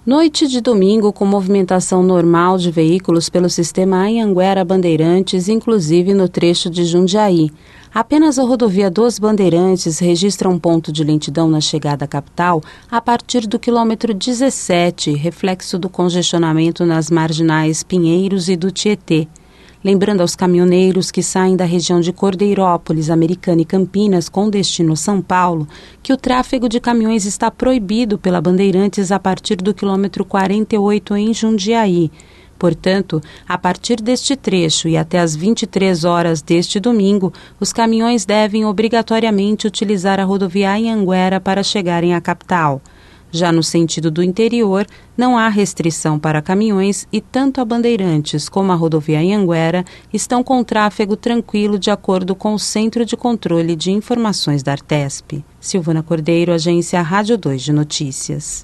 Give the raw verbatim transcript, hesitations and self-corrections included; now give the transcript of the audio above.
Noite de domingo com movimentação normal de veículos pelo sistema Anhanguera-Bandeirantes, inclusive no trecho de Jundiaí. Apenas a rodovia dos Bandeirantes registra um ponto de lentidão na chegada à capital a partir do quilômetro dezessete, reflexo do congestionamento nas marginais Pinheiros e do Tietê. Lembrando aos caminhoneiros que saem da região de Cordeirópolis, Americana e Campinas com destino São Paulo, que o tráfego de caminhões está proibido pela Bandeirantes a partir do quilômetro quarenta e oito em Jundiaí. Portanto, a partir deste trecho e até às vinte e três horas deste domingo, os caminhões devem obrigatoriamente utilizar a rodovia Anhanguera para chegarem à capital. Já no sentido do interior, não há restrição para caminhões e tanto a Bandeirantes como a rodovia Anhanguera estão com tráfego tranquilo de acordo com o Centro de Controle de Informações da Artesp. Silvana Cordeiro, Agência Rádio dois de Notícias.